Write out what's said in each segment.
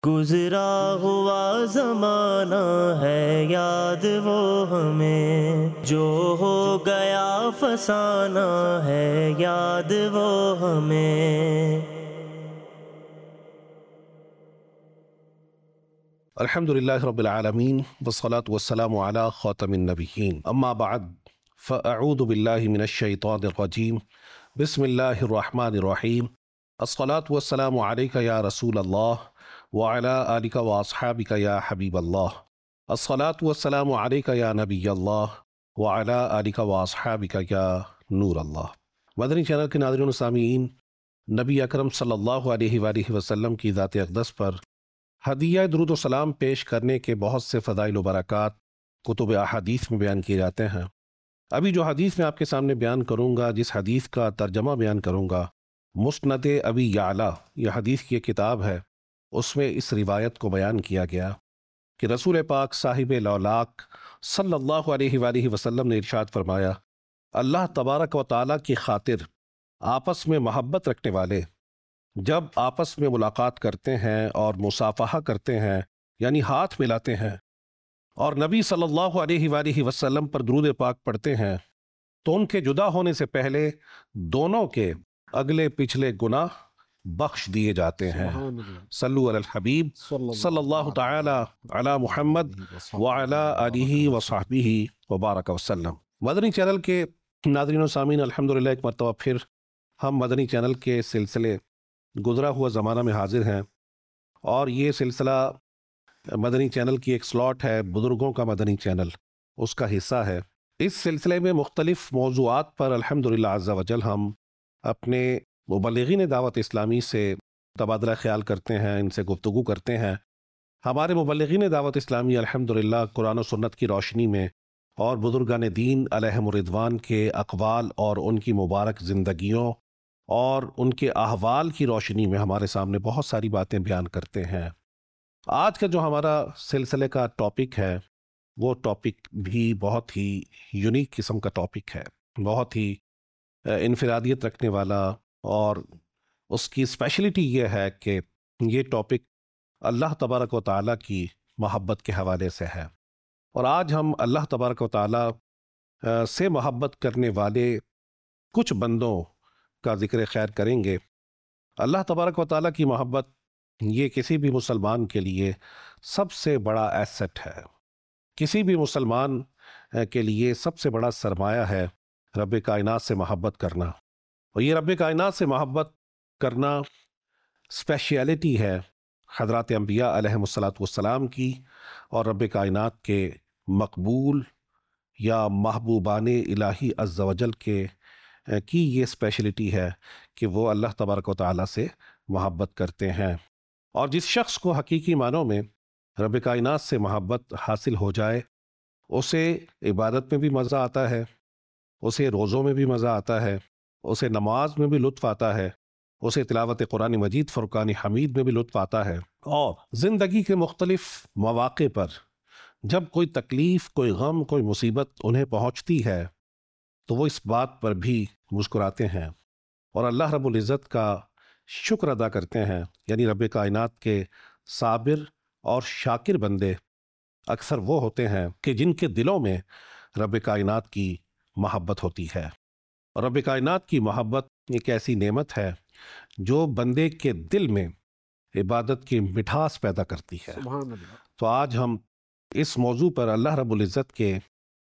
گزرا ہوا زمانہ ہے یاد وہ ہمیں، جو ہو گیا فسانہ ہے یاد وہ ہمیں۔ الحمدللہ رب العالمین والصلاة والسلام علی خاتم النبیین، اما بعد فاعوذ باللہ من الشیطان الرجیم، بسم اللہ الرحمن الرحیم۔ الصلاة والسلام علیک یا رسول اللہ وعلی آلک واصحابک یا حبیب اللہ۔ الصلاة والسلام علیک یا نبی اللہ وعلی آلک واصحابک یا نور اللہ۔ مدنی چینل کے ناظرین و سامعین، نبی اکرم صلی اللہ علیہ وآلہ وسلم کی ذات اقدس پر ہدیہ درود و سلام پیش کرنے کے بہت سے فضائل و برکات کتب احادیث میں بیان کیے جاتے ہیں۔ ابھی جو حدیث میں آپ کے سامنے بیان کروں گا، جس حدیث کا ترجمہ بیان کروں گا، مسند ابی یعلا، یہ حدیث کی ایک کتاب ہے، اس میں اس روایت کو بیان کیا گیا کہ رسول پاک صاحب لولاک صلی اللہ علیہ وآلہ وسلم نے ارشاد فرمایا، اللہ تبارک و تعالیٰ کی خاطر آپس میں محبت رکھنے والے جب آپس میں ملاقات کرتے ہیں اور مصافحہ کرتے ہیں، یعنی ہاتھ ملاتے ہیں، اور نبی صلی اللہ علیہ وآلہ وسلم پر درود پاک پڑھتے ہیں، تو ان کے جدا ہونے سے پہلے دونوں کے اگلے پچھلے گناہ بخش دیے جاتے ہیں۔ صلو علی الحبیب صلی اللہ تعالی علی محمد وعلی آلہ وصحبہ وبارک وسلم۔ مدنی چینل کے ناظرین و سامعین، الحمدللہ ایک مرتبہ پھر ہم مدنی چینل کے سلسلے گزرا ہوا زمانہ میں حاضر ہیں، اور یہ سلسلہ مدنی چینل کی ایک سلاٹ ہے، بزرگوں کا مدنی چینل، اس کا حصہ ہے۔ اس سلسلے میں مختلف موضوعات پر الحمدللہ عز و جل ہم اپنے مبلغین دعوت اسلامی سے تبادلہ خیال کرتے ہیں، ان سے گفتگو کرتے ہیں۔ ہمارے مبلغین دعوت اسلامی الحمدللہ قرآن و سنت کی روشنی میں اور بزرگان دین علیہم الرضوان کے اقوال اور ان کی مبارک زندگیوں اور ان کے احوال کی روشنی میں ہمارے سامنے بہت ساری باتیں بیان کرتے ہیں۔ آج کا جو ہمارا سلسلے کا ٹاپک ہے، وہ ٹاپک بھی بہت ہی یونیک قسم کا ٹاپک ہے، بہت ہی انفرادیت رکھنے والا، اور اس کی اسپیشلٹی یہ ہے کہ یہ ٹاپک اللہ تبارک و تعالیٰ کی محبت کے حوالے سے ہے۔ اور آج ہم اللہ تبارک و تعالیٰ سے محبت کرنے والے کچھ بندوں کا ذکر خیر کریں گے۔ اللہ تبارک و تعالیٰ کی محبت یہ کسی بھی مسلمان کے لیے سب سے بڑا ایسٹ ہے، کسی بھی مسلمان کے لیے سب سے بڑا سرمایہ ہے رب کائنات سے محبت کرنا، اور یہ رب کائنات سے محبت کرنا اسپیشیلٹی ہے حضرات انبیاء علیہم السلام کی، اور رب کائنات کے مقبول یا محبوبان الہی عز و جل کی یہ اسپیشلٹی ہے کہ وہ اللہ تبارک و تعالیٰ سے محبت کرتے ہیں۔ اور جس شخص کو حقیقی معنوں میں رب کائنات سے محبت حاصل ہو جائے، اسے عبادت میں بھی مزہ آتا ہے، اسے روزوں میں بھی مزہ آتا ہے، اسے نماز میں بھی لطف آتا ہے، اسے تلاوت قرآن مجید فرقان حمید میں بھی لطف آتا ہے، اور زندگی کے مختلف مواقع پر جب کوئی تکلیف، کوئی غم، کوئی مصیبت انہیں پہنچتی ہے تو وہ اس بات پر بھی مسکراتے ہیں اور اللہ رب العزت کا شکر ادا کرتے ہیں۔ یعنی رب کائنات کے صابر اور شاکر بندے اکثر وہ ہوتے ہیں کہ جن کے دلوں میں رب کائنات کی محبت ہوتی ہے، اور رب کائنات کی محبت ایک ایسی نعمت ہے جو بندے کے دل میں عبادت کی مٹھاس پیدا کرتی ہے۔ سبحان اللہ۔ تو آج ہم اس موضوع پر اللہ رب العزت کے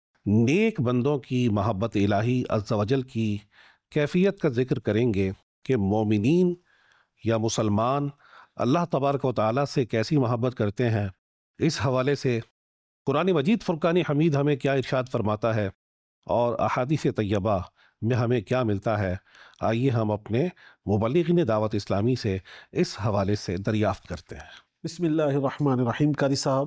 نیک بندوں کی محبت الہی عز و جل کی کیفیت کا ذکر کریں گے کہ مومنین یا مسلمان اللہ تبارک و تعالیٰ سے کیسی محبت کرتے ہیں۔ اس حوالے سے قرآن مجید فرقان حمید ہمیں کیا ارشاد فرماتا ہے، اور احادیث طیبہ میں ہمیں کیا ملتا ہے، آئیے ہم اپنے مبلغین دعوت اسلامی سے اس حوالے سے دریافت کرتے ہیں۔ بسم اللہ الرحمن الرحیم۔ قاری صاحب،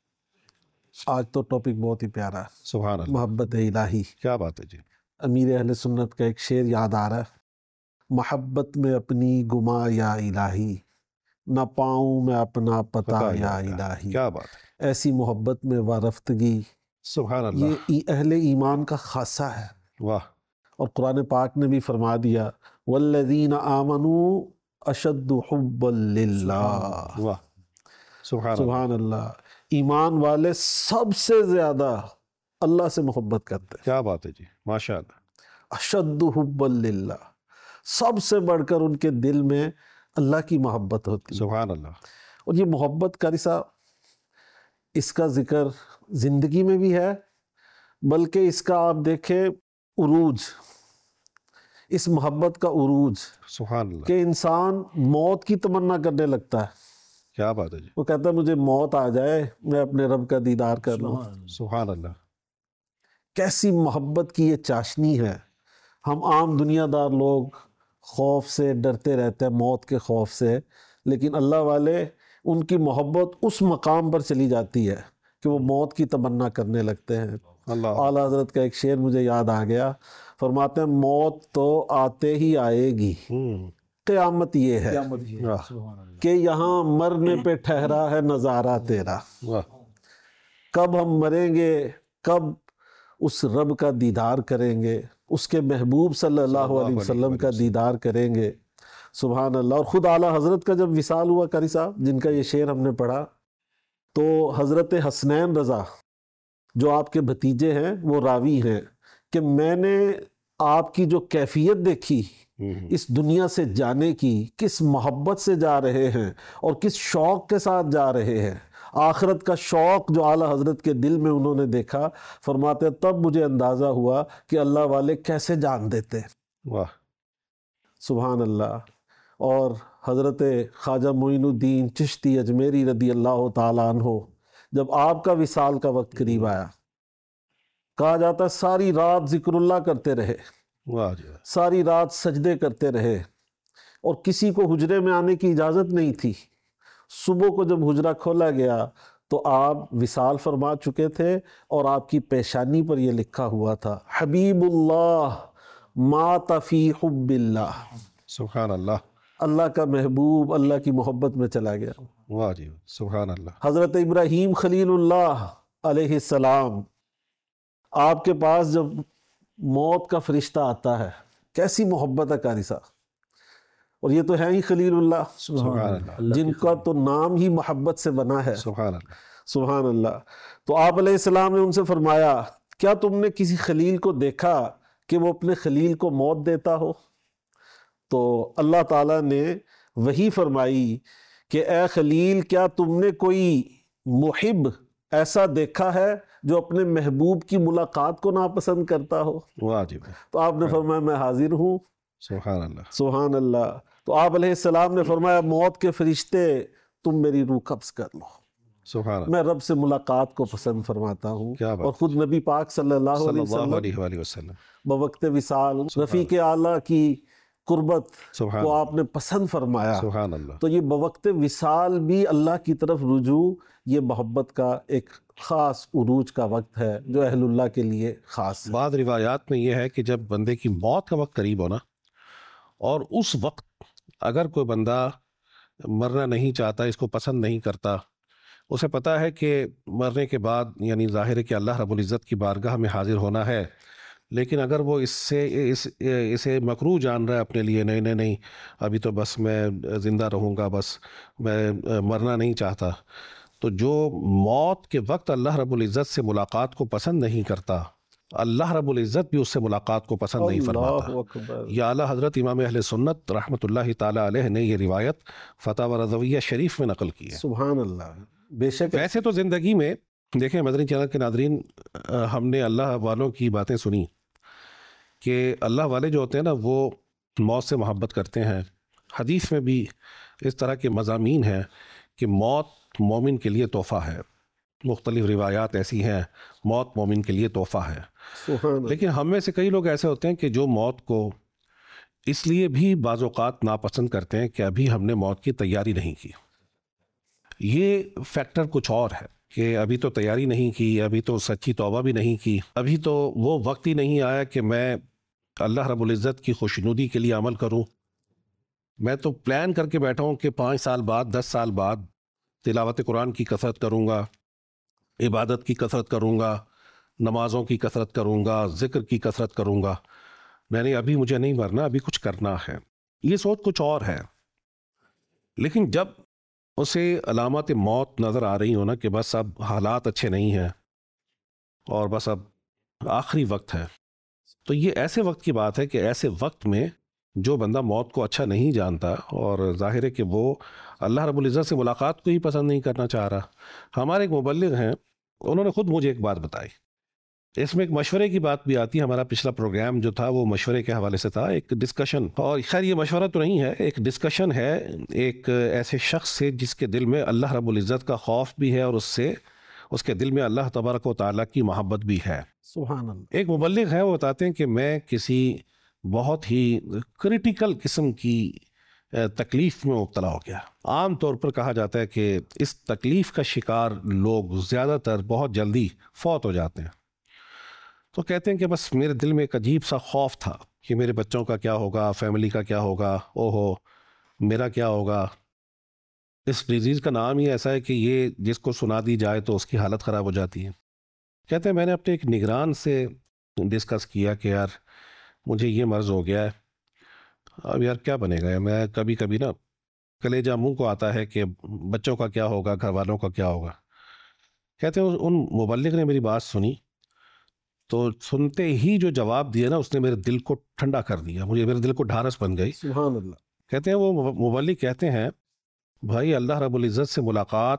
آج تو ٹاپک بہت ہی پیارا ہے، سبحان اللہ، محبت الہی۔ کیا بات ہے جی۔ امیر اہل سنت کا ایک شعر یاد آ رہا ہے، محبت میں اپنی گما یا الہی، نہ پاؤں میں اپنا پتہ یا الہی۔ کیا بات ہے، ایسی محبت میں وارفتگی، سبحان اللہ، یہ اہل ایمان کا خاصہ ہے۔ واہ، اور قرآن پاک نے بھی فرما دیا، والذین آمنوا اشد حبا للہ۔ واہ، سبحان اللہ. ایمان والے سب سے زیادہ اللہ سے محبت کرتے ہیں. کیا بات ہے جی، ماشاء اللہ. اشد حب للہ، سب سے بڑھ کر ان کے دل میں اللہ کی محبت ہوتی ہے. سبحان اللہ. اور یہ محبت قاری صاحب، اس کا ذکر زندگی میں بھی ہے، بلکہ اس کا آپ دیکھیں عروج، اس محبت کا عروج سبحان اللہ. کہ انسان موت کی تمنا کرنے لگتا ہے. کیا بات ہے جی. وہ کہتا ہے مجھے موت آ جائے، میں اپنے رب کا دیدار کر لوں. سبحان اللہ. کیسی محبت کی یہ چاشنی ہے. ہم عام دنیا دار لوگ خوف سے ڈرتے رہتے ہیں، موت کے خوف سے، لیکن اللہ والے ان کی محبت اس مقام پر چلی جاتی ہے کہ وہ موت کی تمنا کرنے لگتے ہیں. اللہ. اعلیٰ حضرت کا ایک شعر مجھے یاد آ گیا، فرماتے ہیں موت تو آتے ہی آئے گی، قیامت یہ ہے کہ یہاں مرنے پہ ٹھہرا ہے نظارہ تیرا. کب ہم مریں گے، کب اس رب کا دیدار کریں گے، اس کے محبوب صلی اللہ علیہ وسلم کا دیدار کریں گے. سبحان اللہ. اور خود اعلیٰ حضرت کا جب وصال ہوا قاری صاحب، جن کا یہ شعر ہم نے پڑھا، تو حضرت حسنین رضا جو آپ کے بھتیجے ہیں وہ راوی ہیں کہ میں نے آپ کی جو کیفیت دیکھی اس دنیا سے جانے کی، کس محبت سے جا رہے ہیں اور کس شوق کے ساتھ جا رہے ہیں، آخرت کا شوق جو اعلیٰ حضرت کے دل میں انہوں نے دیکھا، فرماتے ہیں تب مجھے اندازہ ہوا کہ اللہ والے کیسے جان دیتے. واہ. سبحان اللہ. اور حضرت خواجہ معین الدین چشتی اجمیری رضی اللہ تعالیٰ عنہ، جب آپ کا وصال کا وقت قریب آیا، کہا جاتا ہے ساری رات ذکر اللہ کرتے رہے، واہ جی. ساری رات سجدے کرتے رہے، اور کسی کو حجرے میں آنے کی اجازت نہیں تھی. صبح کو جب حجرہ کھولا گیا تو آپ وصال فرما چکے تھے، اور آپ کی پیشانی پر یہ لکھا ہوا تھا حبیب اللہ مات فی حب اللہ. سبحان اللہ. اللہ کا محبوب اللہ کی محبت میں چلا گیا. واہ جی. سبحان اللہ. حضرت ابراہیم خلیل اللہ علیہ السلام، آپ کے پاس جب موت کا فرشتہ آتا ہے، کیسی محبت ہے قاری صاحب. اور یہ تو ہے ہی خلیل اللہ، سبحان اللہ. جن کا تو نام ہی محبت سے بنا ہے. سبحان اللہ. سبحان اللہ. تو آپ علیہ السلام نے ان سے فرمایا کیا تم نے کسی خلیل کو دیکھا کہ وہ اپنے خلیل کو موت دیتا ہو؟ تو اللہ تعالیٰ نے وحی فرمائی کہ اے خلیل، کیا تم نے کوئی محب ایسا دیکھا ہے جو اپنے محبوب کی ملاقات کو ناپسند کرتا ہو؟ واہ جی. تو آپ نے فرمایا میں حاضر ہوں. سبحان اللہ. سبحان اللہ. تو آپ علیہ السلام نے فرمایا موت کے فرشتے تم میری روح قبض کر لو، سبحان اللہ. میں رب سے ملاقات کو پسند فرماتا ہوں. کیا بات. اور خود نبی پاک صلی اللہ صلی علیہ اللہ وسلم علیہ وسلم بوقت وصال رفیق اعلیٰ کی قربت سبحان کو اللہ. آپ نے پسند فرمایا. سبحان اللہ. تو یہ بوقت وصال بھی اللہ کی طرف رجوع، یہ محبت کا ایک خاص عروج کا وقت ہے جو اہل اللہ کے لیے خاص ہے. بعض روایات میں یہ ہے کہ جب بندے کی موت کا وقت قریب ہونا، اور اس وقت اگر کوئی بندہ مرنا نہیں چاہتا، اس کو پسند نہیں کرتا، اسے پتہ ہے کہ مرنے کے بعد یعنی ظاہر ہے کہ اللہ رب العزت کی بارگاہ میں حاضر ہونا ہے، لیکن اگر وہ اسے مکروہ جان رہا ہے اپنے لیے، نہیں ابھی تو بس میں زندہ رہوں گا، بس میں مرنا نہیں چاہتا، تو جو موت کے وقت اللہ رب العزت سے ملاقات کو پسند نہیں کرتا، اللہ رب العزت بھی اس سے ملاقات کو پسند نہیں فرماتا. اللہ اکبر. یا اعلیٰ حضرت امام اہل سنت رحمۃ اللہ تعالیٰ علیہ نے یہ روایت فتاوی رضویہ شریف میں نقل کی ہے. سبحان اللہ. بے شک ویسے تو زندگی میں دیکھیں مدنی چینل کے ناظرین، ہم نے اللہ والوں کی باتیں سنی کہ اللہ والے جو ہوتے ہیں نا وہ موت سے محبت کرتے ہیں. حدیث میں بھی اس طرح کے مضامین ہیں کہ موت مومن کے لیے تحفہ ہے. مختلف روایات ایسی ہیں موت مومن کے لیے تحفہ ہے. سبحان اللہ. لیکن ہم میں سے کئی لوگ ایسے ہوتے ہیں کہ جو موت کو اس لیے بھی بعض اوقات ناپسند کرتے ہیں کہ ابھی ہم نے موت کی تیاری نہیں کی. یہ فیکٹر کچھ اور ہے کہ ابھی تو تیاری نہیں کی، ابھی تو سچی توبہ بھی نہیں کی، ابھی تو وہ وقت ہی نہیں آیا کہ میں اللہ رب العزت کی خوشنودی کے لیے عمل کروں. میں تو پلان کر کے بیٹھا ہوں کہ 5 سال بعد 10 سال بعد تلاوت قرآن کی کثرت کروں گا، عبادت کی کثرت کروں گا، نمازوں کی کثرت کروں گا، ذکر کی کثرت کروں گا. نہیں ابھی مجھے نہیں مرنا، ابھی کچھ کرنا ہے. یہ سوچ کچھ اور ہے. لیکن جب اسے علامات موت نظر آ رہی ہو نا کہ بس اب حالات اچھے نہیں ہیں اور بس اب آخری وقت ہے، تو یہ ایسے وقت کی بات ہے کہ ایسے وقت میں جو بندہ موت کو اچھا نہیں جانتا اور ظاہر ہے کہ وہ اللہ رب العزت سے ملاقات کو ہی پسند نہیں کرنا چاہ رہا۔ ہمارے ایک مبلغ ہیں، انہوں نے خود مجھے ایک بات بتائی، اس میں ایک مشورے کی بات بھی آتی ہے۔ ہمارا پچھلا پروگرام جو تھا وہ مشورے کے حوالے سے تھا، ایک ڈسکشن، اور خیر یہ مشورہ تو نہیں ہے، ایک ڈسکشن ہے ایک ایسے شخص سے جس کے دل میں اللہ رب العزت کا خوف بھی ہے اور اس کے دل میں اللہ تبارک و تعالیٰ کی محبت بھی ہے۔ سبحان اللہ۔ ایک مبلغ ہے، وہ بتاتے ہیں کہ میں کسی بہت ہی کریٹیکل قسم کی تکلیف میں مبتلا ہو گیا۔ عام طور پر کہا جاتا ہے کہ اس تکلیف کا شکار لوگ زیادہ تر بہت جلدی فوت ہو جاتے ہیں۔ تو کہتے ہیں کہ بس میرے دل میں ایک عجیب سا خوف تھا کہ میرے بچوں کا کیا ہوگا، فیملی کا کیا ہوگا، اوہو میرا کیا ہوگا۔ اس ڈیزیز کا نام ہی ایسا ہے کہ یہ جس کو سنا دی جائے تو اس کی حالت خراب ہو جاتی ہے۔ کہتے ہیں میں نے اپنے ایک نگران سے ڈسکس کیا کہ یار مجھے یہ مرض ہو گیا ہے، اب یار کیا بنے گا۔ میں کبھی کبھی نا کلیجہ منہ کو آتا ہے کہ بچوں کا کیا ہوگا، گھر والوں کا کیا ہوگا۔ کہتے ہیں ان مبلغ نے میری بات سنی تو سنتے ہی جو جواب دیا نا اس نے میرے دل کو ٹھنڈا کر دیا، میرے دل کو ڈھارس بن گئی۔ سبحان اللہ۔ کہتے ہیں وہ مبلغ کہتے ہیں بھائی اللہ رب العزت سے ملاقات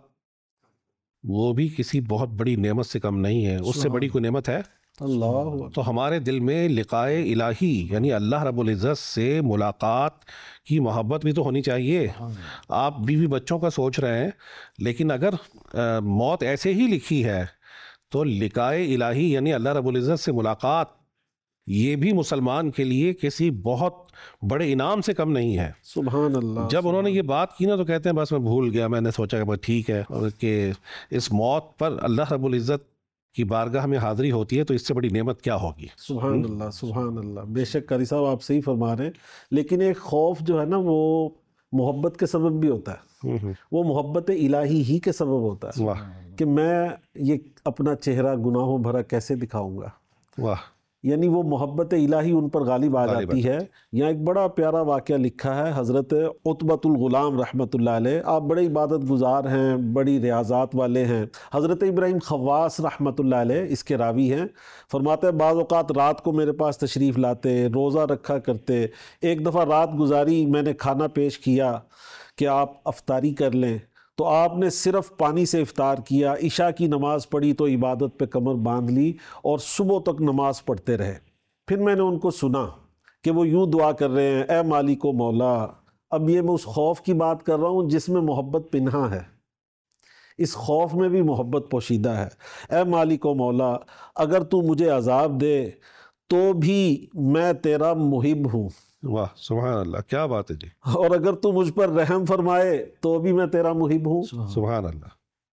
وہ بھی کسی بہت بڑی نعمت سے کم نہیں ہے، اس سے بڑی کوئی نعمت ہے؟ اللہ۔ تو ہمارے دل میں لقائے الہی یعنی اللہ رب العزت سے ملاقات کی محبت بھی تو ہونی چاہیے۔ آپ بیوی بچوں کا سوچ رہے ہیں، لیکن اگر موت ایسے ہی لکھی ہے تو لقائے الہی یعنی اللہ رب العزت سے ملاقات یہ بھی مسلمان کے لیے کسی بہت بڑے انعام سے کم نہیں ہے۔ سبحان اللہ۔ جب انہوں نے یہ بات کی نا تو کہتے ہیں بس میں بھول گیا، میں نے سوچا کہ بس ٹھیک ہے، اور کہ اس موت پر اللہ رب العزت کی بارگاہ میں حاضری ہوتی ہے تو اس سے بڑی نعمت کیا ہوگی۔ سبحان اللہ، سبحان اللہ۔ بے شک قاری صاحب آپ صحیح فرما رہے ہیں، لیکن ایک خوف جو ہے نا وہ محبت کے سبب بھی ہوتا ہے، وہ محبت الہی ہی کے سبب ہوتا ہے کہ میں یہ اپنا چہرہ گناہوں بھرا کیسے دکھاؤں گا۔ واہ، یعنی وہ محبت الہی ان پر غالب آ جاتی ہے۔ یہاں ایک بڑا پیارا واقعہ لکھا ہے حضرت عتبۃ الغلام رحمۃ اللہ علیہ، آپ بڑے عبادت گزار ہیں، بڑی ریاضات والے ہیں۔ حضرت ابراہیم خواص رحمۃ اللہ علیہ اس کے راوی ہیں، فرماتے ہیں بعض اوقات رات کو میرے پاس تشریف لاتے، روزہ رکھا کرتے۔ ایک دفعہ رات گزاری، میں نے کھانا پیش کیا کہ آپ افطاری کر لیں، تو آپ نے صرف پانی سے افطار کیا، عشاء کی نماز پڑھی تو عبادت پہ کمر باندھ لی اور صبح تک نماز پڑھتے رہے۔ پھر میں نے ان کو سنا کہ وہ یوں دعا کر رہے ہیں، اے مالک و مولا۔ اب یہ میں اس خوف کی بات کر رہا ہوں جس میں محبت پنہا ہے، اس خوف میں بھی محبت پوشیدہ ہے۔ اے مالک و مولا، اگر تو مجھے عذاب دے تو بھی میں تیرا محب ہوں۔ واہ، سبحان اللہ، کیا بات ہے جی۔ اور اگر تو مجھ پر رحم فرمائے تو بھی میں تیرا محب ہوں۔ سبحان اللہ۔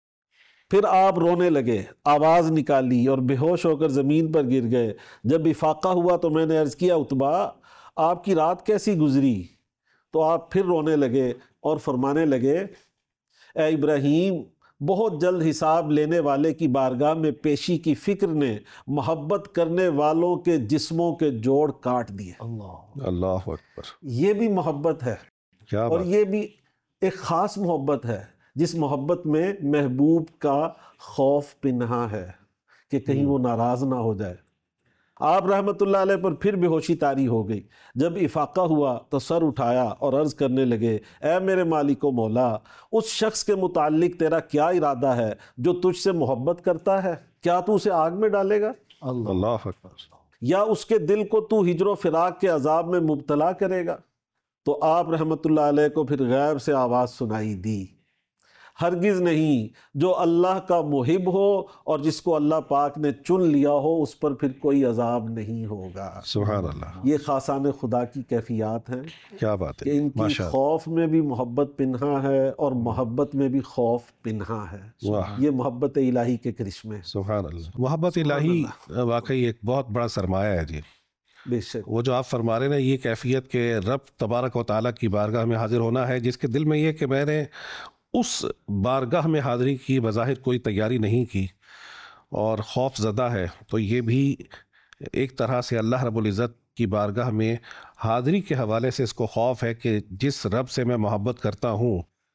پھر آپ رونے لگے، آواز نکالی اور بے ہوش ہو کر زمین پر گر گئے۔ جب افاقہ ہوا تو میں نے عرض کیا عتبہ آپ کی رات کیسی گزری؟ تو آپ پھر رونے لگے اور فرمانے لگے، اے ابراہیم، بہت جلد حساب لینے والے کی بارگاہ میں پیشی کی فکر نے محبت کرنے والوں کے جسموں کے جوڑ کاٹ دیے۔ اللہ اکبر، یہ بھی محبت ہے، کیا اور بات۔ یہ بھی ایک خاص محبت ہے جس محبت میں محبوب کا خوف پنہا ہے کہ کہیں وہ ناراض نہ ہو جائے۔ آپ رحمت اللہ علیہ پر پھر بے ہوشی طاری ہو گئی۔ جب افاقہ ہوا تو سر اٹھایا اور عرض کرنے لگے، اے میرے مالک و مولا، اس شخص کے متعلق تیرا کیا ارادہ ہے جو تجھ سے محبت کرتا ہے؟ کیا تو اسے آگ میں ڈالے گا؟ اللہ اکبر۔ یا اس کے دل کو تو ہجر و فراق کے عذاب میں مبتلا کرے گا؟ تو آپ رحمت اللہ علیہ کو پھر غیب سے آواز سنائی دی، ہرگز نہیں، جو اللہ کا محب ہو اور جس کو اللہ پاک نے چن لیا ہو اس پر پھر کوئی عذاب نہیں ہوگا۔ سبحان اللہ، یہ خاصان خدا کی کیفیات ہیں کیا بات کہ ہے، ان کی ماشاء اللہ۔ خوف میں بھی محبت پنہا ہے اور محبت میں بھی خوف پنہا ہے۔ واہ، یہ محبت الہی کے کرشمے ہیں۔ سبحان اللہ۔ محبت الہی واقعی ایک بہت بڑا سرمایہ ہے جی۔ بے شک۔ وہ جو آپ فرما رہے ہیں نا، یہ کیفیت کہ رب تبارک و تعالیٰ کی بارگاہ میں حاضر ہونا ہے، جس کے دل میں یہ کہ میں نے اس بارگاہ میں حاضری کی بظاہر کوئی تیاری نہیں کی اور خوف زدہ ہے، تو یہ بھی ایک طرح سے اللہ رب العزت کی بارگاہ میں حاضری کے حوالے سے اس کو خوف ہے کہ جس رب سے میں محبت کرتا ہوں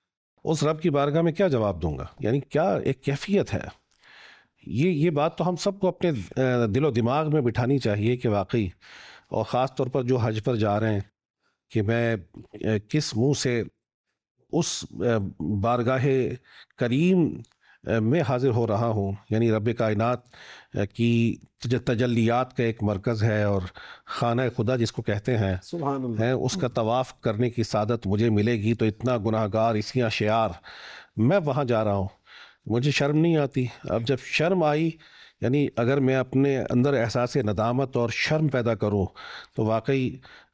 اس رب کی بارگاہ میں کیا جواب دوں گا؟ یعنی کیا ایک کیفیت ہے. یہ بات تو ہم سب کو اپنے دل و دماغ میں بٹھانی چاہیے کہ واقعی، اور خاص طور پر جو حج پر جا رہے ہیں، کہ میں کس منہ سے اس بارگاہ کریم میں حاضر ہو رہا ہوں. یعنی رب کائنات کی تجلیات کا ایک مرکز ہے، اور خانہ خدا جس کو کہتے ہیں، سبحان اللہ، اس کا طواف کرنے کی سعادت مجھے ملے گی. تو اتنا گناہ گار، اتنا شیار، میں وہاں جا رہا ہوں، مجھے شرم نہیں آتی. اب جب شرم آئی، یعنی اگر میں اپنے اندر احساس ندامت اور شرم پیدا کروں تو واقعی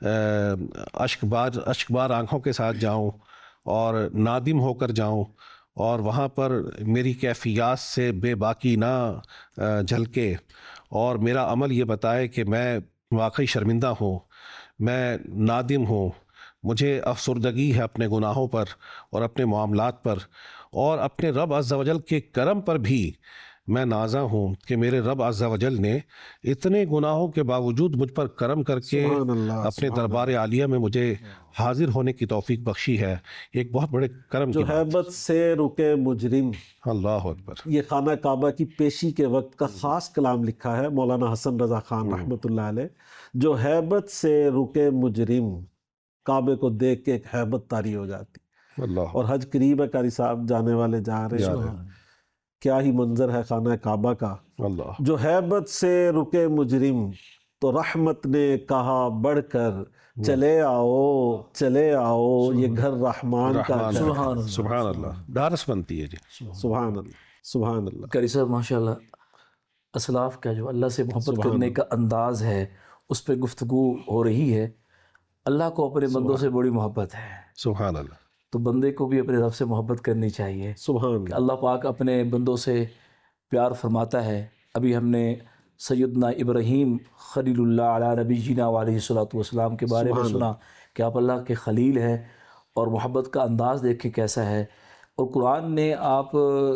اشک بار آنکھوں کے ساتھ جاؤں اور نادم ہو کر جاؤں، اور وہاں پر میری کیفیات سے بے باکی نہ جھلکے، اور میرا عمل یہ بتائے کہ میں واقعی شرمندہ ہوں، میں نادم ہوں، مجھے افسردگی ہے اپنے گناہوں پر اور اپنے معاملات پر، اور اپنے رب عز و جل کے کرم پر بھی میں نازاں ہوں کہ میرے رب عز و جل نے اتنے گناہوں کے باوجود مجھ پر کرم کر کے اپنے دربار عالیہ میں مجھے حاضر ہونے کی توفیق بخشی ہے. ایک بہت بڑے کرم کی جو ہیبت سے رکے مجرم. اللہ اکبر. یہ خانہ کعبہ کی پیشی کے وقت کا خاص کلام لکھا ہے مولانا حسن رضا خان رحمۃ اللہ علیہ. جو ہیبت سے رکے مجرم، کعبے کو دیکھ کے ایک ہیبت طاری ہو جاتی. اللہ. اور حج قریب ہے، قاری صاحب جانے والے جا رہے ہیں، کیا ہی منظر ہے خانہ کعبہ کا. اللہ. جو ہیبت سے رکے مجرم، تو رحمت نے کہا بڑھ کر چلے آؤ چلے آؤ، یہ گھر رحمان کا ہے. سبحان اللہ. ڈھارس بنتی ہے جی. سبحان اللہ، سبحان اللہ. قاری صاحب ماشاءاللہ، اسلاف کا جو اللہ سے محبت کرنے کا انداز ہے، اس پہ گفتگو ہو رہی ہے. اللہ کو اپنے بندوں سے بڑی محبت ہے. سبحان اللہ. تو بندے کو بھی اپنے رب سے محبت کرنی چاہیے. سبحان اللہ. اللہ پاک اپنے بندوں سے پیار فرماتا ہے. ابھی ہم نے سیدنا ابراہیم خلیل اللہ علیہ نبی جینا علیہ الصلوۃ والسلام کے بارے میں سنا کہ آپ اللہ کے خلیل ہیں، اور محبت کا انداز دیکھیں کیسا ہے. اور قرآن نے آپ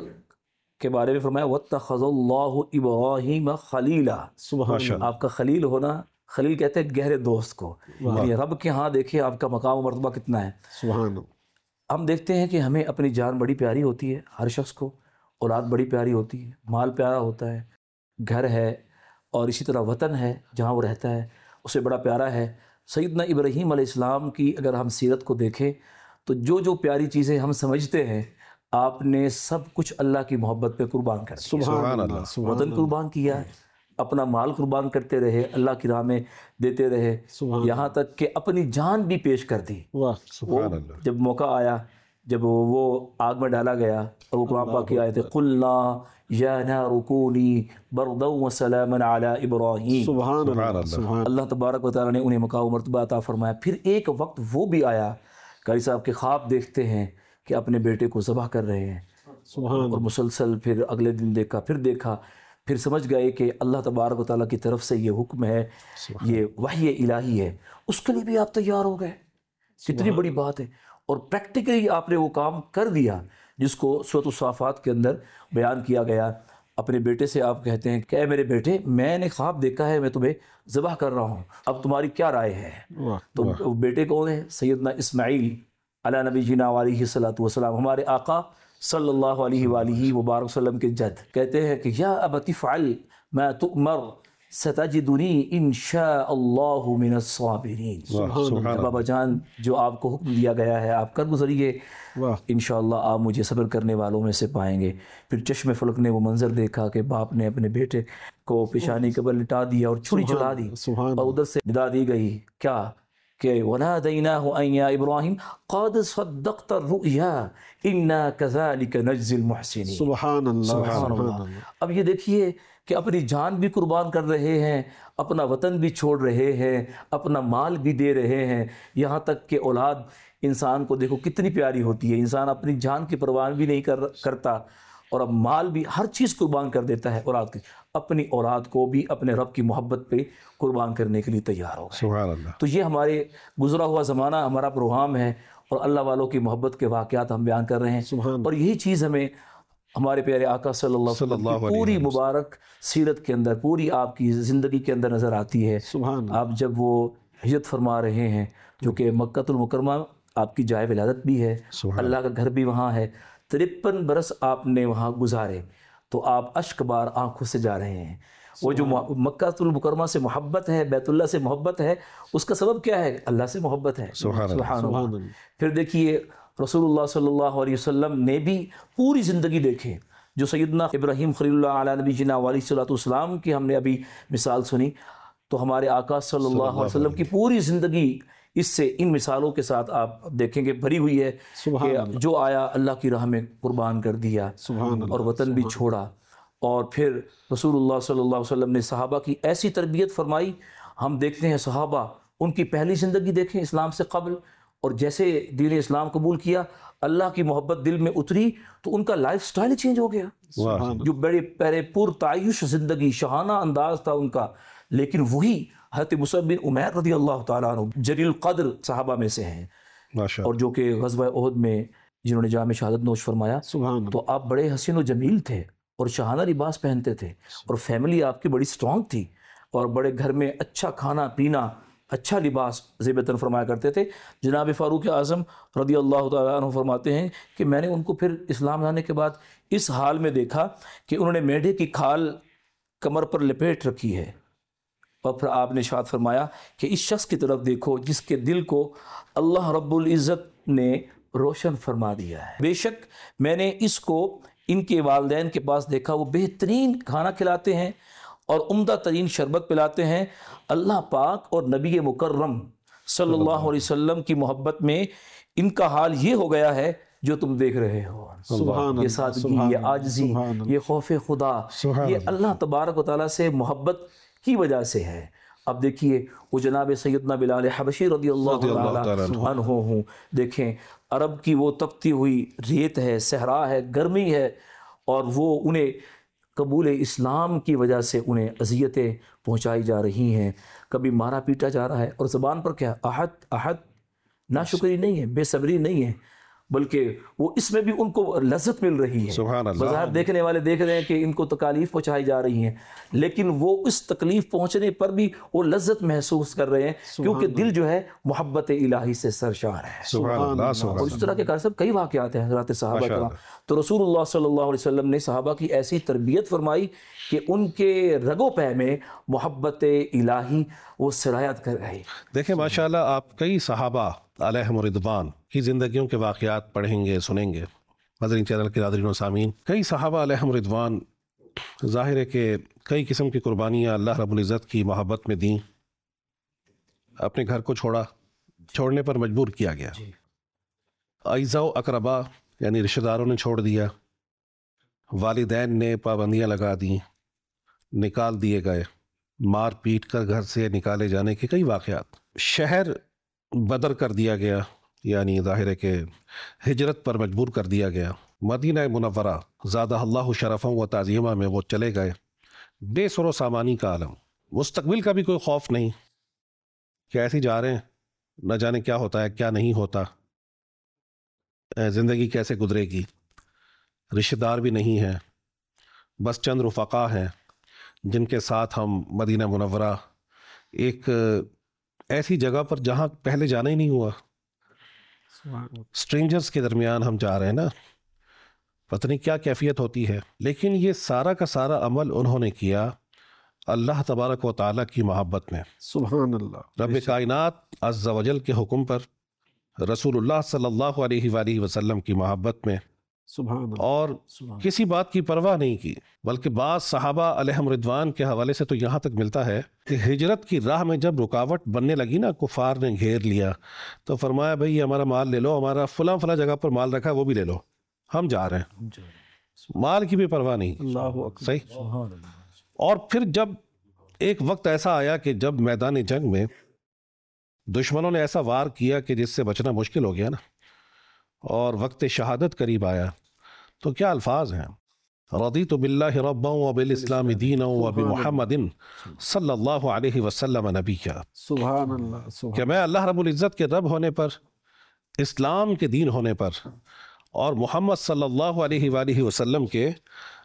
کے بارے میں فرمایا وَاتَّخَذَ اللَّهُ إِبْرَاهِيمَ خَلِيلًا. سبحان اللہ. آپ کا خلیل ہونا، خلیل کہتے ہیں گہرے دوست کو. یعنی رب کے ہاں دیکھیں آپ کا مقام و مرتبہ کتنا ہے. سبحان اللہ. ہم دیکھتے ہیں کہ ہمیں اپنی جان بڑی پیاری ہوتی ہے، ہر شخص کو اولاد بڑی پیاری ہوتی ہے، مال پیارا ہوتا ہے، گھر ہے، اور اسی طرح وطن ہے جہاں وہ رہتا ہے اسے بڑا پیارا ہے. سیدنا ابراہیم علیہ السلام کی اگر ہم سیرت کو دیکھیں تو جو پیاری چیزیں ہم سمجھتے ہیں، آپ نے سب کچھ اللہ کی محبت پہ قربان کر دیا. سبحان اللہ. وطن قربان کیا، اپنا مال قربان کرتے رہے، اللہ کی راہ میں دیتے رہے، یہاں تک کہ اپنی جان بھی پیش کر دی. سبحان اللہ. جب موقع آیا، جب وہ آگ میں ڈالا گیا، اور وہ قرآن پاک کی آیت ہے قُلْنَا يَا نَارُ كُونِي بَرْدًا وَسَلَامًا عَلَىٰ إِبْرَاهِيمَ. سبحان اللہ. اللہ تبارک و تعالیٰ نے انہیں مقام و مرتبہ عطا فرمایا. پھر ایک وقت وہ بھی آیا، قاری صاحب کے خواب دیکھتے ہیں کہ اپنے بیٹے کو ذبح کر رہے ہیں، اور مسلسل پھر اگلے دن دیکھا، پھر سمجھ گئے کہ اللہ تبارک و تعالیٰ کی طرف سے یہ حکم ہے، یہ وحی الہی ہے. اس کے لیے بھی آپ تیار ہو گئے. کتنی بڑی بات ہے. اور پریکٹیکلی آپ نے وہ کام کر دیا جس کو سورۃ الصافات کے اندر بیان کیا گیا. اپنے بیٹے سے آپ کہتے ہیں کہ اے میرے بیٹے، میں نے خواب دیکھا ہے، میں تمہیں ذبح کر رہا ہوں، اب تمہاری کیا رائے ہے؟ تو بیٹے کون ہیں؟ سیدنا اسماعیل علیہ نبی جینا علیہ الصلوۃ والسلام، ہمارے آقا صلی اللہ علیہ وآلہ وبارک وسلم کے جد. کہتے ہیں کہ یا ابت افعل ما تؤمر ستجدنی ان شاء اللہ من الصابرین. بابا جان، جو آپ کو حکم دیا گیا ہے آپ کر گزریے، انشاءاللہ آپ مجھے صبر کرنے والوں میں سے پائیں گے. پھر چشم فلک نے وہ منظر دیکھا کہ باپ نے اپنے بیٹے کو پیشانی کے بل لٹا دیا اور چھری چلا دی، اور ادھر سے ندا دی گئی کیا کہ وَنَادَيْنَاهُ أَن يَا إِبْرَاهِيمُ قَدْ صَدَّقْتَ الرُّؤْيَا إِنَّا كَذَلِكَ نَجْزِي الْمُحْسِنِينَ. سبحان اللہ. سبحان اللہ. اب یہ دیکھیے کہ اپنی جان بھی قربان کر رہے ہیں، اپنا وطن بھی چھوڑ رہے ہیں، اپنا مال بھی دے رہے ہیں، یہاں تک کہ اولاد انسان کو دیکھو کتنی پیاری ہوتی ہے. انسان اپنی جان کی پرواہ بھی نہیں کرتا، اور اب مال بھی، ہر چیز قربان کر دیتا ہے اولاد کی. اپنی اولاد کو بھی اپنے رب کی محبت پہ قربان کرنے کے لیے تیار ہو گئے. سبحان اللہ. تو یہ ہمارے گزرا ہوا زمانہ ہمارا پروگرام ہے، اور اللہ والوں کی محبت کے واقعات ہم بیان کر رہے ہیں. اور یہی چیز ہمیں ہمارے پیارے آقا صلی اللہ علیہ وسلم کی پوری مبارک سیرت کے اندر، پوری آپ کی زندگی کے اندر نظر آتی ہے. آپ جب وہ ہجرت فرما رہے ہیں جو کہ مکہ المکرمہ آپ کی جائے ولادت بھی ہے، اللہ کا گھر بھی وہاں ہے، 53 برس آپ نے وہاں گزارے، تو آپ اشک بار آنکھوں سے جا رہے ہیں۔ وہ جو مکہ المکرمہ سے محبت ہے، بیت اللہ سے محبت ہے، اس کا سبب کیا ہے؟ اللہ سے محبت ہے۔ سبحان اللہ۔ پھر دیکھیے رسول اللہ صلی اللہ علیہ وسلم نے بھی پوری زندگی دیکھے، جو سیدنا ابراہیم خلیل اللہ علیہ نبی جنا علیہ صلاۃ والسلام کی ہم نے ابھی مثال سنی، تو ہمارے آقا صلی اللہ علیہ وسلم کی پوری زندگی اس سے ان مثالوں کے ساتھ آپ دیکھیں گے بھری ہوئی ہے کہ جو آیا اللہ کی راہ میں قربان کر دیا اور وطن بھی چھوڑا۔ اور پھر رسول اللہ صلی اللہ علیہ وسلم نے صحابہ کی ایسی تربیت فرمائی، ہم دیکھتے ہیں صحابہ ان کی پہلی زندگی دیکھیں اسلام سے قبل، اور جیسے دین اسلام قبول کیا، اللہ کی محبت دل میں اتری تو ان کا لائف سٹائل چینج ہو گیا، جو بڑے پہلے پر تعیش زندگی، شاہانہ انداز تھا ان کا، لیکن وہی حضرت مصعب بن عمیر رضی اللہ تعالیٰ عنہ جلیل القدر صحابہ میں سے ہیں، اور جو کہ غزوہ احد میں جنہوں نے جام شہادت نوش فرمایا۔ تو آپ بڑے حسین و جمیل تھے اور شاہانہ لباس پہنتے تھے، اور فیملی آپ کی بڑی سٹرونگ تھی، اور بڑے گھر میں اچھا کھانا پینا، اچھا لباس زیبتاً فرمایا کرتے تھے۔ جناب فاروق اعظم رضی اللہ تعالیٰ عنہ فرماتے ہیں کہ میں نے ان کو پھر اسلام لانے کے بعد اس حال میں دیکھا کہ انہوں نے میڈے کی کھال کمر پر لپیٹ رکھی ہے، اور پھر آپ نے ارشاد فرمایا کہ اس شخص کی طرف دیکھو جس کے دل کو اللہ رب العزت نے روشن فرما دیا ہے۔ بے شک میں نے اس کو ان کے والدین کے پاس دیکھا، وہ بہترین کھانا کھلاتے ہیں اور عمدہ ترین شربت پلاتے ہیں۔ اللہ پاک اور نبی مکرم صلی اللہ علیہ وسلم کی محبت میں ان کا حال یہ ہو گیا ہے جو تم دیکھ رہے ہو، یہ سادگی، یہ عاجزی، یہ خوف خدا، یہ اللہ تبارک و تعالیٰ سے محبت کی وجہ سے ہے۔ اب دیکھیے وہ جناب سیدنا بلال حبشی رضی اللہ تعالیٰ عنہ ہوں، دیکھیں عرب کی وہ تپتی ہوئی ریت ہے، صحرا ہے، گرمی ہے، اور وہ انہیں قبول اسلام کی وجہ سے انہیں اذیتیں پہنچائی جا رہی ہیں، کبھی مارا پیٹا جا رہا ہے، اور زبان پر کیا احد احد، ناشکری نہیں ہے، بے صبری نہیں ہے، بلکہ وہ اس میں بھی ان کو لذت مل رہی ہے۔ بظاہر دیکھنے والے دیکھ رہے ہیں کہ ان کو تکالیف پہنچائی جا رہی ہیں، لیکن وہ اس تکلیف پہنچنے پر بھی وہ لذت محسوس کر رہے ہیں، کیونکہ دل جو ہے محبت الہی سے سرشار ہے۔ اور اس طرح کے کئی واقعات ہیں حضرات صحابہ کرام۔ تو رسول اللہ صلی اللہ علیہ وسلم نے صحابہ کی ایسی تربیت فرمائی کہ ان کے رگ و پے میں محبت الہی وہ سرایت کر گئی۔ دیکھیں ماشاءاللہ آپ کئی صحابہ علیہم رضوان کی زندگیوں کے واقعات پڑھیں گے، سنیں گے، مدنی چینل کے ناظرین و سامعین، کئی صحابہ علیہم رضوان ظاہر ہے کہ کئی قسم کی قربانیاں اللہ رب العزت کی محبت میں دیں، اپنے گھر کو چھوڑنے پر مجبور کیا گیا، اعزاء و اقربا یعنی رشتہ داروں نے چھوڑ دیا، والدین نے پابندیاں لگا دیں، نکال دیے گئے، مار پیٹ کر گھر سے نکالے جانے کے کئی واقعات، شہر بدر کر دیا گیا، یعنی ظاہر ہے کہ ہجرت پر مجبور کر دیا گیا، مدینہ منورہ زادہ اللہ شرفاً و تعظیمہ میں وہ چلے گئے، بے سر و سامانی کا عالم، مستقبل کا بھی کوئی خوف نہیں کہ ایسے جا رہے ہیں، نہ جانے کیا ہوتا ہے کیا نہیں ہوتا، زندگی کیسے گزرے گی، رشتہ دار بھی نہیں ہیں، بس چند رفقا ہیں جن کے ساتھ ہم مدینہ منورہ ایک ایسی جگہ پر جہاں پہلے جانا ہی نہیں ہوا، سٹرینجرز کے درمیان ہم جا رہے ہیں نا، پتہ نہیں کیا کیفیت ہوتی ہے، لیکن یہ سارا کا سارا عمل انہوں نے کیا اللہ تبارک و تعالیٰ کی محبت میں، سبحان اللہ، رب کائنات عز و جل کے حکم پر، رسول اللہ صلی اللہ علیہ وآلہ وسلم کی محبت میں، سبحان اللہ، اور کسی بات کی پرواہ نہیں کی، بلکہ بعض صحابہ علیہم رضوان کے حوالے سے تو یہاں تک ملتا ہے کہ ہجرت کی راہ میں جب رکاوٹ بننے لگی نا، کفار نے گھیر لیا تو فرمایا بھئی ہمارا مال لے لو، ہمارا فلاں فلاں جگہ پر مال رکھا ہے وہ بھی لے لو، ہم جا رہے ہیں، مال کی بھی پرواہ نہیں، صحیح۔ اور پھر جب ایک وقت ایسا آیا کہ جب میدان جنگ میں دشمنوں نے ایسا وار کیا کہ جس سے بچنا مشکل ہو گیا نا، اور وقت شہادت قریب آیا، تو کیا الفاظ ہیں، رضیت باللہ ربا وبالاسلام دینا وبمحمد صلی اللہ علیہ وسلم نبیا، سبحان اللہ، کہ میں اللہ رب العزت کے رب ہونے پر، اسلام کے دین ہونے پر، اور محمد صلی اللہ علیہ وآلہ وسلم کے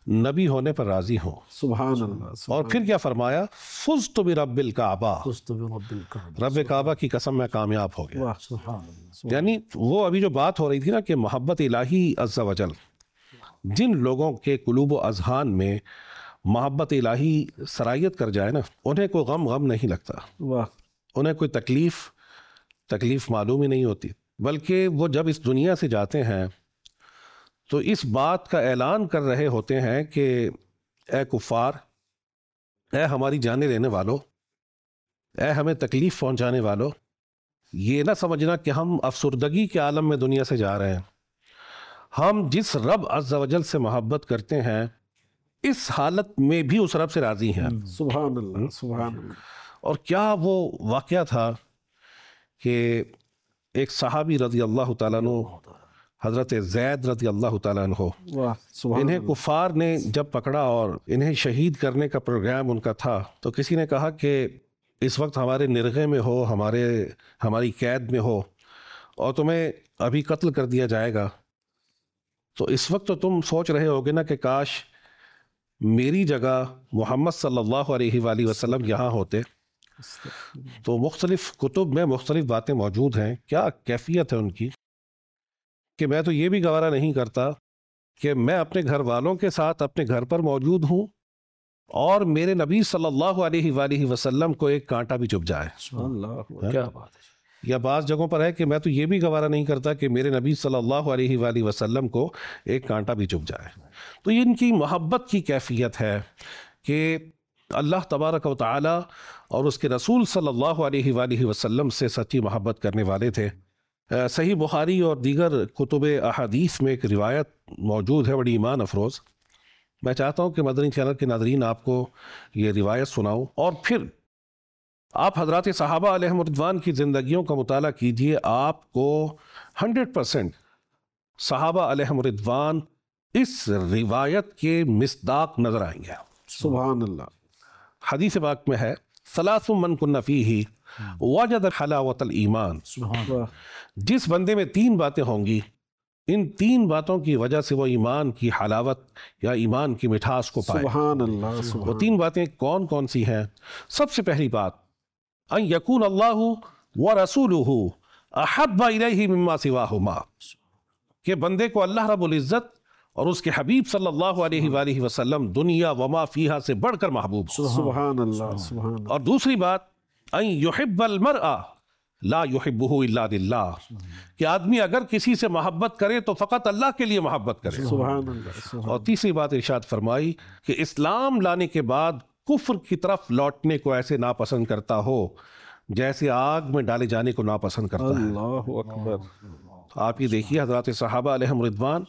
نبی ہونے پر راضی ہوں۔ سبحان اللہ۔ اور پھر کیا فرمایا؟ فزت برب الکعبہ، رب کعبہ کی قسم میں کامیاب ہو گیا۔ واہ سبحان اللہ۔ یعنی وہ ابھی جو بات ہو رہی تھی نا کہ محبت الہی عز و جل، جن لوگوں کے قلوب و اذہان میں محبت الہی سرایت کر جائے نا، انہیں کوئی غم نہیں لگتا، واہ، انہیں کوئی تکلیف معلوم ہی نہیں ہوتی، بلکہ وہ جب اس دنیا سے جاتے ہیں تو اس بات کا اعلان کر رہے ہوتے ہیں کہ اے کفار، اے ہماری جانیں لینے والو، اے ہمیں تکلیف پہنچانے والو، یہ نہ سمجھنا کہ ہم افسردگی کے عالم میں دنیا سے جا رہے ہیں۔ ہم جس رب عز و جل سے محبت کرتے ہیں اس حالت میں بھی اس رب سے راضی ہیں۔ سبحان اللہ، سبحان اللہ۔ اور کیا وہ واقعہ تھا کہ ایک صحابی رضی اللہ تعالیٰ عنہ، حضرت زید رضی اللہ تعالیٰ عنہ، واہ سبحان انہیں اللہ۔ کفار نے جب پکڑا اور انہیں شہید کرنے کا پروگرام ان کا تھا، تو کسی نے کہا کہ اس وقت ہمارے نرغے میں ہو، ہماری قید میں ہو اور تمہیں ابھی قتل کر دیا جائے گا، تو اس وقت تو تم سوچ رہے ہوگے نا کہ کاش میری جگہ محمد صلی اللہ علیہ وآلہ وسلم یہاں ہوتے۔ تو مختلف کتب میں مختلف باتیں موجود ہیں، کیا کیفیت ہے ان کی، کہ میں تو یہ بھی گوارا نہیں کرتا کہ میں اپنے گھر والوں کے ساتھ اپنے گھر پر موجود ہوں اور میرے نبی صلی اللہ علیہ وآلہ وسلم کو ایک کانٹا بھی چبھ جائے۔ اللہ، کیا بات ہے۔ یا بعض جگہوں پر ہے کہ میں تو یہ بھی گوارا نہیں کرتا کہ میرے نبی صلی اللہ علیہ وآلہ وسلم کو ایک کانٹا بھی چبھ جائے۔ تو یہ ان کی محبت کی کیفیت ہے کہ اللہ تبارک و تعالی اور اس کے رسول صلی اللہ علیہ وآلہ وسلم سے سچی محبت کرنے والے تھے۔ صحیح بخاری اور دیگر کتب احادیث میں ایک روایت موجود ہے بڑی ایمان افروز، میں چاہتا ہوں کہ مدنی چینل کے ناظرین آپ کو یہ روایت سناؤں، اور پھر آپ حضرات صحابہ علیہم رضوان کی زندگیوں کا مطالعہ کیجئے، آپ کو 100% صحابہ علیہم رضوان اس روایت کے مصداق نظر آئیں گے۔ سبحان اللہ۔ حدیث پاک میں ہے ثلاث من کن فیہ وجد حلاوت الایمان، واہ، جس بندے میں 3 باتیں ہوں گی، ان 3 باتوں کی وجہ سے وہ ایمان کی حلاوت یا ایمان کی مٹھاس کو پائے۔ سبحان اللہ، وہ سبحان 3 باتیں کون کون سی ہیں؟ سب سے پہلی بات، ان یکون اللہ ورسولہ احب الیہ مما سواہما، کہ بندے کو اللہ رب العزت اور اس کے حبیب صلی اللہ علیہ وآلہ وسلم دنیا وما فیہا سے بڑھ کر محبوب ہو۔ سبحان اللہ، سبحان اللہ۔ اور دوسری بات، ان یحب المرء لا یحبہ الا للہ، کہ آدمی اگر کسی سے محبت کرے تو فقط اللہ کے لیے محبت کرے۔ سبحان اللہ، سبحان اور تیسری بات ارشاد فرمائی کہ اسلام لانے کے بعد کفر کی طرف لوٹنے کو ایسے ناپسند کرتا ہو جیسے آگ میں ڈالے جانے کو ناپسند کرتا ہے۔ اللہ اکبر۔ آپ یہ دیکھیے حضرات صحابہ علیہم رضوان،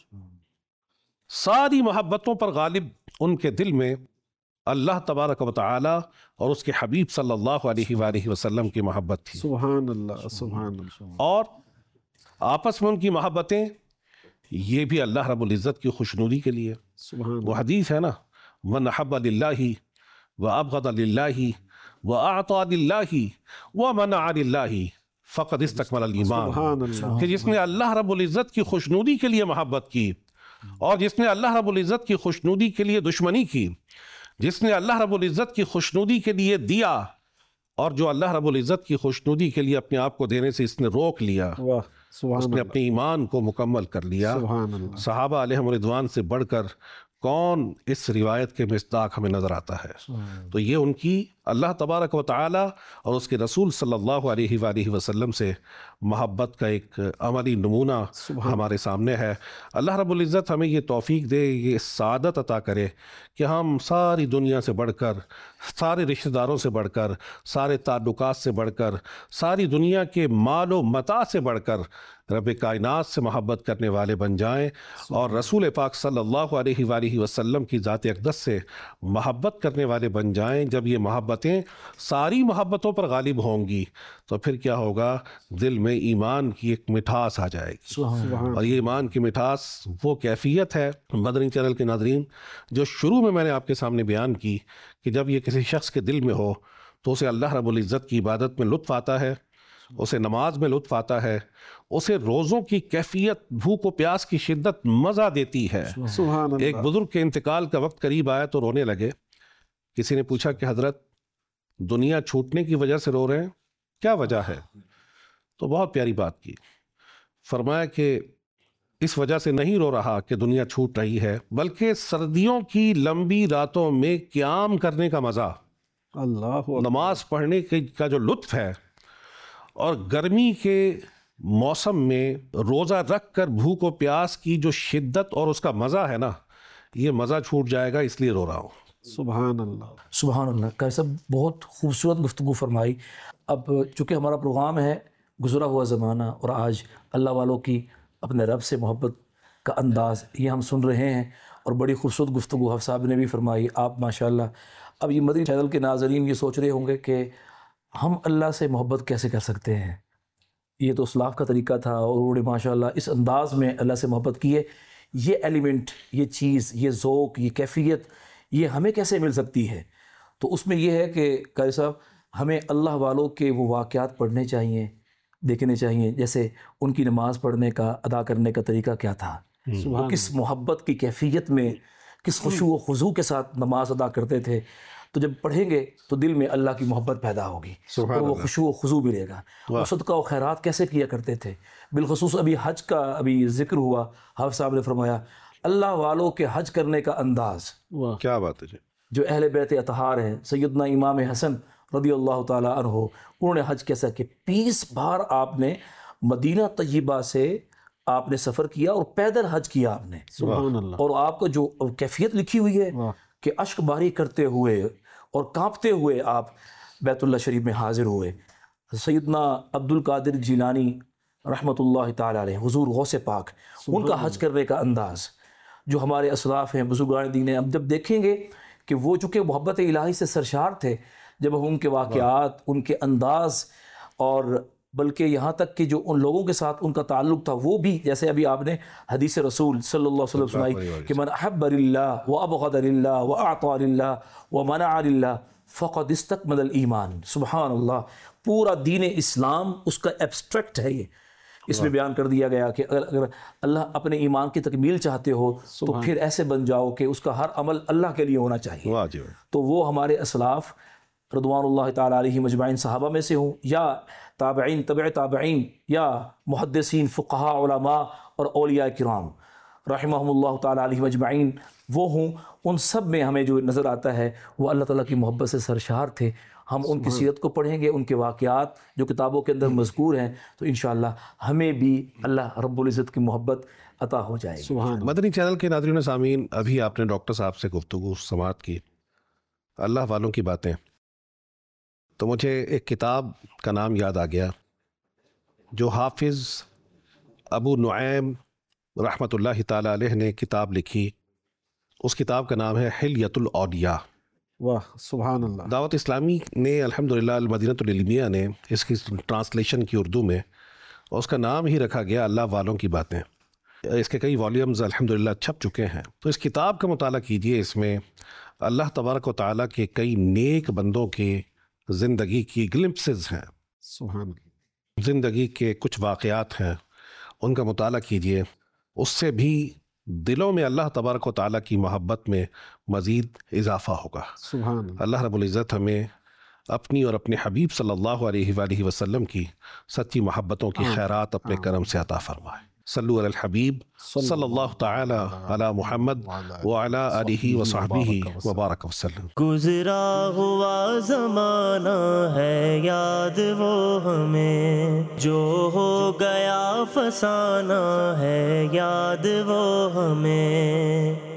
ساری محبتوں پر غالب ان کے دل میں اللہ تبارک و تعالی اور اس کے حبیب صلی اللہ علیہ وآلہ وسلم کی محبت تھی، سبحان اللہ، سبحان اللہ۔ اور آپس میں ان کی محبتیں یہ بھی اللہ رب العزت کی خوشنودی کے لیے۔ سبحان وہ حدیث ہے نا، من احب للہ وابغض للہ واعطى للہ ومنع للہ فقد استکمل الایمان، سبحان اللہ۔ کہ جس نے اللہ رب العزت کی خوشنودی کے لیے محبت کی اور جس نے اللہ رب العزت کی خوشنودی کے لیے دشمنی کی، جس نے اللہ رب العزت کی خوشنودی کے لیے دیا اور جو اللہ رب العزت کی خوشنودی کے لیے اپنے آپ کو دینے سے اس نے روک لیا، واہ اس سبحان نے اللہ، اپنے ایمان کو مکمل کر لیا۔ سبحان اللہ۔ صحابہ علیہم رضوان سے بڑھ کر کون اس روایت کے مصداق ہمیں نظر آتا ہے؟ تو یہ ان کی اللہ تبارک و تعالی اور اس کے رسول صلی اللہ علیہ وآلہ وسلم سے محبت کا ایک عملی نمونہ ہمارے سامنے ہے۔ اللہ رب العزت ہمیں یہ توفیق دے، یہ سعادت عطا کرے کہ ہم ساری دنیا سے بڑھ کر، سارے رشتہ داروں سے بڑھ کر، سارے تعلقات سے بڑھ کر، ساری دنیا کے مال و متاع سے بڑھ کر رب کائنات سے محبت کرنے والے بن جائیں، اور رسول پاک صلی اللہ علیہ وآلہ وسلم کی ذات اقدس سے محبت کرنے والے بن جائیں۔ جب یہ محبتیں ساری محبتوں پر غالب ہوں گی تو پھر کیا ہوگا؟ دل میں ایمان کی ایک مٹھاس آ جائے گی، اور یہ ایمان کی مٹھاس وہ کیفیت ہے مدنی چینل کے ناظرین جو شروع میں نے آپ کے سامنے بیان کی، کہ جب یہ کسی شخص کے دل میں ہو تو اسے اللہ رب العزت کی عبادت میں لطف آتا ہے، اسے نماز میں لطف آتا ہے، اسے روزوں کی کیفیت، بھوک و پیاس کی شدت مزہ دیتی ہے۔ سبحان اللہ۔ ایک بزرگ کے انتقال کا وقت قریب آیا تو رونے لگے۔ کسی نے پوچھا کہ حضرت دنیا چھوٹنے کی وجہ سے رو رہے ہیں، کیا وجہ ہے؟ تو بہت پیاری بات کی، فرمایا کہ اس وجہ سے نہیں رو رہا کہ دنیا چھوٹ رہی ہے، بلکہ سردیوں کی لمبی راتوں میں قیام کرنے کا مزہ، اللہ نماز پڑھنے کا جو لطف ہے، اور گرمی کے موسم میں روزہ رکھ کر بھوک و پیاس کی جو شدت اور اس کا مزہ ہے نا، یہ مزہ چھوٹ جائے گا، اس لیے رو رہا ہوں۔ سبحان اللہ، سبحان اللہ۔ قاری صاحب بہت خوبصورت گفتگو فرمائی۔ اب چونکہ ہمارا پروگرام ہے گزرا ہوا زمانہ، اور آج اللہ والوں کی اپنے رب سے محبت کا انداز یہ ہم سن رہے ہیں، اور بڑی خوبصورت گفتگو حافظ صاحب نے بھی فرمائی، آپ ماشاءاللہ۔ اب یہ مدنی چینل کے ناظرین یہ سوچ رہے ہوں گے کہ ہم اللہ سے محبت کیسے کر سکتے ہیں؟ یہ تو اسلاف کا طریقہ تھا، اور انہوں نے ماشاءاللہ اس انداز میں اللہ سے محبت کی ہے۔ یہ ایلیمنٹ، یہ چیز، یہ ذوق، یہ کیفیت، یہ ہمیں کیسے مل سکتی ہے؟ تو اس میں یہ ہے کہ قاری صاحب ہمیں اللہ والوں کے وہ واقعات پڑھنے چاہیے، دیکھنے چاہیے، جیسے ان کی نماز پڑھنے کا، ادا کرنے کا طریقہ کیا تھا، وہ کس محبت کی کیفیت میں، کس خشوع و خضوع کے ساتھ نماز ادا کرتے تھے۔ تو جب پڑھیں گے تو دل میں اللہ کی محبت پیدا ہوگی، اور وہ خشوع و خضوع ملے گا۔ اور صدقہ و خیرات کیسے کیا کرتے تھے، بالخصوص ابھی حج کا ابھی ذکر ہوا، حافظ صاحب نے فرمایا اللہ والوں کے حج کرنے کا انداز، کیا بات ہے جی۔ جو اہل بیت اطہار ہیں، سیدنا امام حسن رضی اللہ تعالیٰ عنہ، انہوں نے حج کیسا کہ 20 بار آپ نے مدینہ طیبہ سے آپ نے سفر کیا، اور پیدل حج کیا آپ نے۔ سبحان اللہ۔ اور آپ کو جو کیفیت لکھی ہوئی ہے کہ اشک باری کرتے ہوئے اور کانپتے ہوئے آپ بیت اللہ شریف میں حاضر ہوئے۔ سیدنا عبد القادر جیلانی رحمۃ اللہ تعالیٰ علیہ، حضور غوث پاک، ان کا حج کرنے کا انداز، جو ہمارے اسلاف ہیں، بزرگان دین ہیں، اب جب دیکھیں گے کہ وہ چونکہ محبت الہی سے سرشار تھے، جب ہم ان کے واقعات، ان کے انداز، اور بلکہ یہاں تک کہ جو ان لوگوں کے ساتھ ان کا تعلق تھا، وہ بھی جیسے ابھی آپ نے حدیث رسول صلی اللہ علیہ وسلم سنائی کہ من احب للہ وابغض للہ واعطى للہ ومنع للہ فقد استکمل الایمان۔ سبحان اللہ، پورا دین اسلام اس کا ایبسٹریکٹ ہے۔ یہ اس میں بیان کر دیا گیا کہ اگر اللہ اپنے ایمان کی تکمیل چاہتے ہو تو پھر ایسے بن جاؤ کہ اس کا ہر عمل اللہ کے لیے ہونا چاہیے۔ تو وہ ہمارے اسلاف رضوان اللہ تعالیٰ علیہ مجمعین، صحابہ میں سے ہوں یا تابعین، تبع تابعین، یا محدثین، فقہاء، علماء اور اولیاء کرام رحمہم اللہ تعالیٰ علیہ مجمعین، وہ ہوں، ان سب میں ہمیں جو نظر آتا ہے وہ اللہ تعالیٰ کی محبت سے سرشار تھے۔ ہم ان کی سیرت کو پڑھیں گے، ان کے واقعات جو کتابوں کے اندر مذکور ہیں، تو انشاءاللہ ہمیں بھی اللہ رب العزت کی محبت عطا ہو جائے گی۔ مدنی چینل کے ناظرین و سامعین، ابھی آپ نے ڈاکٹر صاحب سے گفتگو سماعت کی، اللہ والوں کی باتیں، تو مجھے ایک کتاب کا نام یاد آ گیا جو حافظ ابو نعیم رحمۃ اللہ تعالیٰ علیہ نے کتاب لکھی۔ اس کتاب کا نام ہے حلیۃ الاولیاء۔ واہ، سبحان اللہ۔ دعوت اسلامی نے الحمدللہ المدینۃ العلمیہ نے اس کی ٹرانسلیشن کی اردو میں، اور اس کا نام ہی رکھا گیا اللہ والوں کی باتیں۔ اس کے کئی والیومز الحمدللہ چھپ چکے ہیں، تو اس کتاب کا مطالعہ کیجئے۔ اس میں اللہ تبارک و تعالیٰ کے کئی نیک بندوں کے زندگی کی گلمپسز ہیں، سبحان اللہ، زندگی کے کچھ واقعات ہیں، ان کا مطالعہ کیجئے۔ اس سے بھی دلوں میں اللہ تبارک و تعالیٰ کی محبت میں مزید اضافہ ہوگا۔ سبحان اللہ۔ اللہ رب العزت ہمیں اپنی اور اپنے حبیب صلی اللہ علیہ وآلہ وسلم کی سچی محبتوں کی خیرات اپنے کرم سے عطا فرمائے۔ صلو علی الحبیب صلی اللہ تعالی علی محمد وعلی آلہ وصحبہ وبارک وسلم۔ گزرا ہوا زمانہ ہے یاد وہ ہمیں، جو ہو گیا فسانہ ہے یاد وہ ہمیں۔